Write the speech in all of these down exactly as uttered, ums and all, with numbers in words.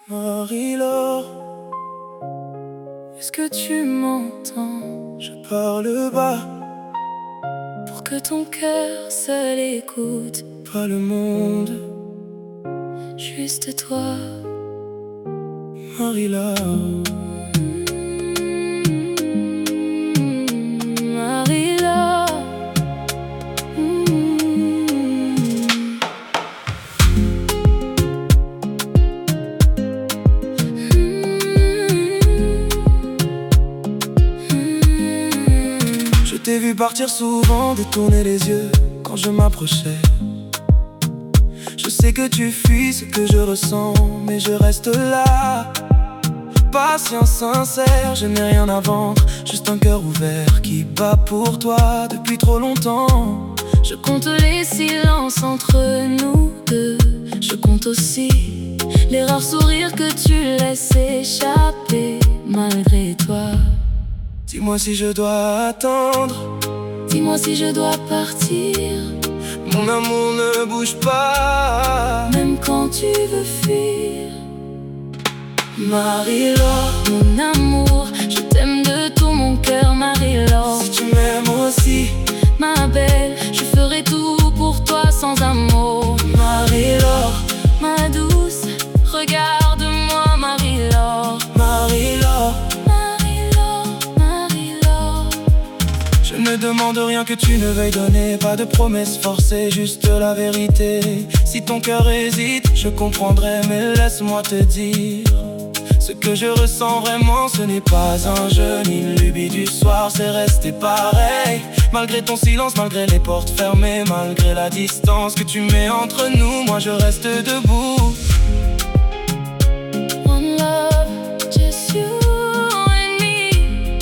Marie-Laure, est-ce que tu m'entends? je parle bas, Pour que ton cœur seul écoute pas le monde. juste toi. Marie-Laure, Mmh, Marie-Laure. Mmh. je t'ai vu partir souvent, détourner les yeux quand je m'approchais. Je sais que tu fuis ce que je ressens, mais je reste là. Patience sincère, je n'ai rien à vendre, juste un cœur ouvert qui bat pour toi depuis trop longtemps. Je compte les silences entre nous deux. Je compte aussi les rares sourires que tu laisses échapper malgré toi. Dis-moi si je dois attendre, Dis-moi si je dois partir, mon amour ne bouge pas. même quand tu veux fuir. Marie-Laure, Mon amour, je t'aime de tout mon cœur, Marie-Laure. si tu m'aimes aussi, Ma belle, je ferai tout pour toi sans amour. Marie-Laure, Ma douce, regarde-moi, Marie-Laure. Marie-Laure. Marie-Laure, Marie-Laure. Je ne demande rien que tu ne veuilles donner, pas de promesses forcées, juste la vérité. Si ton cœur hésite, je comprendrai, mais laisse-moi te dire ce que je ressens vraiment, ce n'est pas un jeu ni une lubie du soir, c'est resté pareil. Malgré ton silence, malgré les portes fermées, malgré la distance que tu mets entre nous, moi je reste debout. One love, just you and me,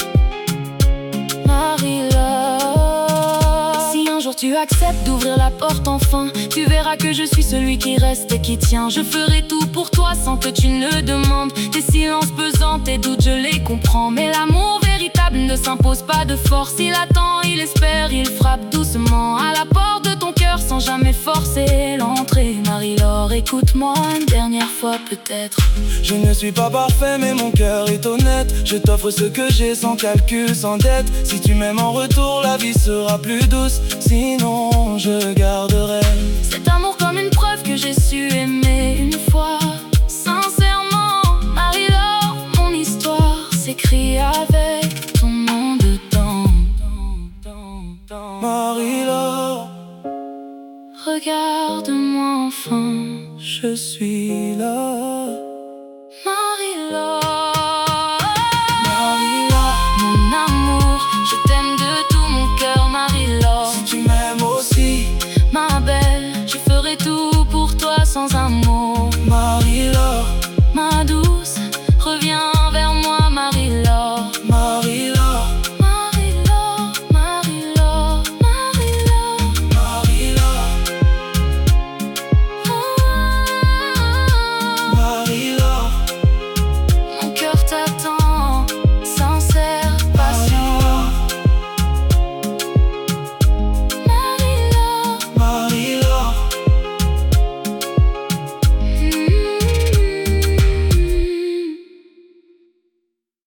Marie-Laure. Si un jour tu acceptes d'ouvrir la porte enfin, tu verras que je suis celui qui reste et qui tient. Je ferai tout pour toi sans que tu ne le demandes. Tes silences pesants, tes doutes, je les comprends. Mais l'amour véritable ne s'impose pas de force. Il attend, il espère, il frappe doucement à la porte de ton cœur sans jamais forcer l'entrée. Marie-Laure, écoute-moi une dernière fois peut-être. Je ne suis pas parfait mais mon cœur est honnête. Je t'offre ce que j'ai sans calcul, sans dette. Si tu m'aimes en retour, la vie sera plus douce. Sinon je garderai Cet amour comme une preuve que j'ai su aimer une fois. Sincèrement, Marie-Laure, mon histoire s'écrit avec ton nom dedans. Marie-Laure, Regarde-moi enfin, je suis là. Marie-Laure. Marie-Laure, Mon amour, je t'aime de tout mon cœur, Marie-Laure. si tu m'aimes aussi, Ma belle, je ferai tout pour toi sans amour.